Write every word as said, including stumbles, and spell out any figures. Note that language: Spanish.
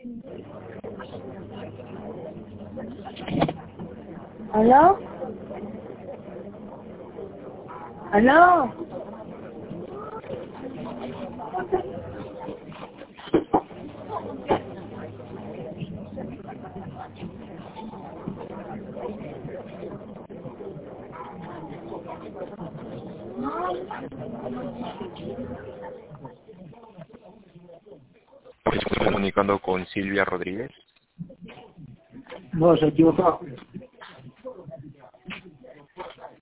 ¿Aló? ¿Aló? Estoy comunicando con Silvia Rodríguez. No, se ha equivocado.